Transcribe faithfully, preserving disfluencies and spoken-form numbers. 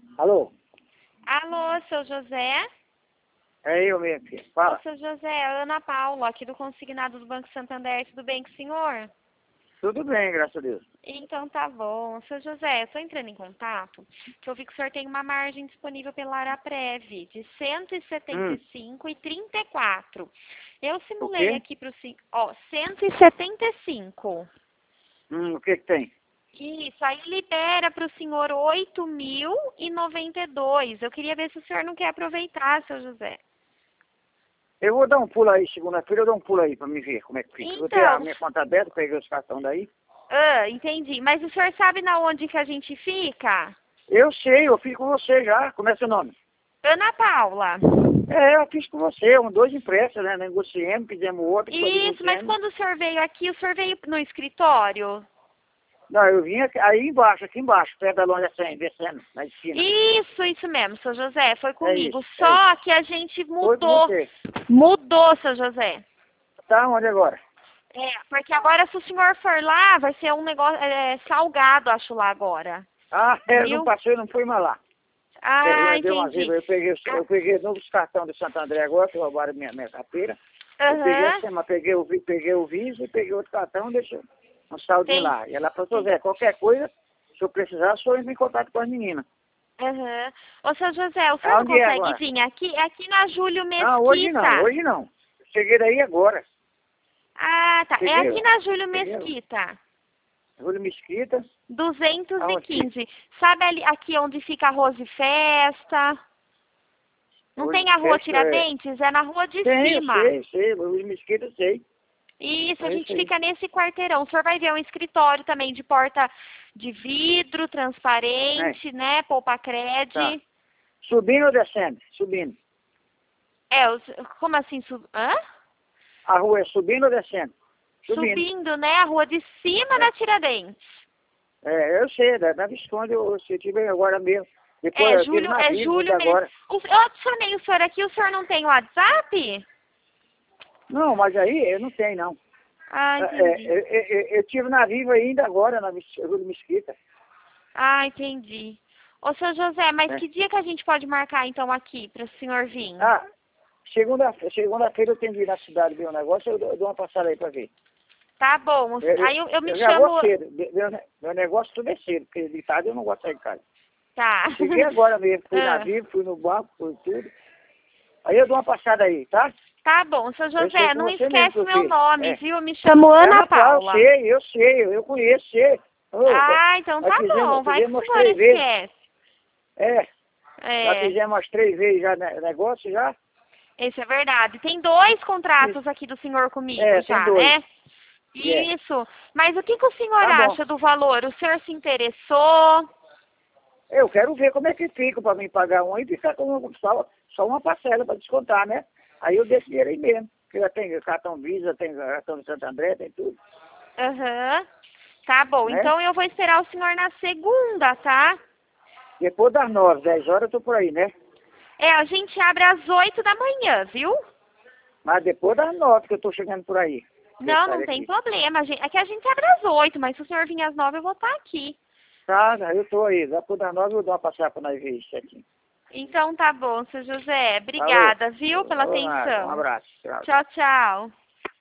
Alô? Alô, seu José? É eu mesmo, filho. Fala. Ô, seu José, é Ana Paula, aqui do Consignado do Banco Santander. Tudo bem com o senhor? Tudo bem, graças a Deus. Então tá bom. Seu José, eu estou entrando em contato, que eu vi que o senhor tem uma margem disponível pela Araprev de cento e setenta e cinco e trinta e quatro. Eu simulei aqui para o senhor, ó, cento e setenta e cinco. Hum, o que que tem? Isso, aí libera para o senhor oito mil e noventa e dois. Eu queria ver se o senhor não quer aproveitar, seu José. Eu vou dar um pulo aí, segunda-feira eu dou um pulo aí pra me ver como é que fica. Então, Vou ter a minha conta aberta, peguei os cartões daí. Ah, entendi. Mas o senhor sabe na onde que a gente fica? Eu sei, eu fiz com você já. Como é seu nome? Ana Paula. É, eu fiz com você, um, dois impressos, né? Negociamos, fizemos outro. Isso, mas quando o senhor veio aqui, o senhor veio no escritório? Não, eu vim aqui, aí embaixo, aqui embaixo, perto da loja cem, descendo, na esquina. Isso, isso mesmo, seu José, foi comigo. É isso, Só é que a gente Foi com mudou. você. Mudou, seu José. Tá onde agora? É, porque agora se o senhor for lá, vai ser um negócio é, salgado, acho lá agora. Ah, é, eu Viu? não passei, não fui mais lá. Ah, Eu, dei uma entendi. vez, eu peguei, eu peguei novos cartões do Santo André agora, que roubaram minha, minha carteira. Eu peguei Aham. assim, mas peguei o, vi- peguei o Visa e peguei outro cartão e deixei um saldinho Tem- lá. E ela falou, Zé, qualquer coisa, se eu precisar, sou eu em contato com as meninas. Aham. Ô, seu José, o senhor não Aonde é consegue agora? vir aqui? É aqui na Júlio Mesquita. Não, hoje não, hoje não. Cheguei daí agora. Ah, tá. É Cheguei, aqui na Júlio cheguei, Mesquita. Júlio Mesquita. duzentos e Aonde quinze. Sabe ali, aqui onde fica a Rose Festa? Não Rose tem a rua Festa, é. Tiradentes? É na rua de Tem, eu cima. sei, sei, Júlio Mesquita eu sei. Isso, a É gente isso aí. fica nesse quarteirão. O senhor vai ver um escritório também de porta de vidro, transparente, né? Poupa Cred. Tá. Subindo ou descendo? Subindo. É, os- como assim? Sub... Hã? A rua é subindo ou descendo? Subindo. Subindo, né? A rua de cima É. da Tiradentes. É, eu sei, da, da Visconde eu, eu tive agora mesmo. Depois É, eu tive Júlio, na é Vivo Júlio mesmo. agora. O- Eu adicionei o senhor aqui, o senhor não tem WhatsApp? Não, mas aí eu não tenho, não. Ah, É, entendi. é, eu, eu, eu tive na Vivo ainda agora, na Vis- Rua de Mesquita. Ah, entendi. Ô, seu José, mas É. que dia que a gente pode marcar, então, aqui, para o senhor vir? Ah, segunda- segunda-feira eu tenho que ir na cidade ver um negócio, eu dou, eu dou uma passada aí pra ver. Tá bom. Eu, Aí eu, eu me eu já chamo... vou cedo. Meu, ne- meu negócio tudo é cedo, porque de tarde eu não gosto de sair de casa. Tá. Cheguei agora mesmo, fui na Ah, Vivo, fui no banco, fui tudo. Aí eu dou uma passada aí, tá? Tá bom, seu Eu sei José, com não você mesmo esquece que eu meu fiz. nome, É. viu? Eu me chamo Ana Paula. Eu sei, eu sei, eu conheço, sei. Ô, Ah, então nós tá fizemos, bom, vai que fizemos o umas senhor três vezes. esquece. É, já É, fizemos umas três vezes já ne- negócio já. isso é verdade. Tem dois contratos aqui do senhor comigo É, já, tem dois. né? É. Isso. Mas o que, que o senhor Tá bom. acha do valor? O senhor se interessou? Eu quero ver como é que fica para mim pagar um e ficar com só, só uma parcela para descontar, né? Aí eu deixo dinheiro aí mesmo. Porque já tem cartão Visa, tem cartão do Santo André, tem tudo. Aham. Tá bom, Né? então eu vou esperar o senhor na segunda, tá? Depois das nove, dez horas eu tô por aí, né? É, a gente abre às oito da manhã, viu? Mas depois das nove que eu tô chegando por aí. Não, Eu não saio tem aqui. problema. a gente- É que a gente abre às oito, mas se o senhor vir às nove, eu vou estar aqui. Tá, eu tô aí. Depois das nove eu dou uma passada pra nós ver isso aqui. Então tá bom, seu José. Obrigada, viu, pela Falou nada. Um atenção. abraço. Tchau. Tchau, tchau.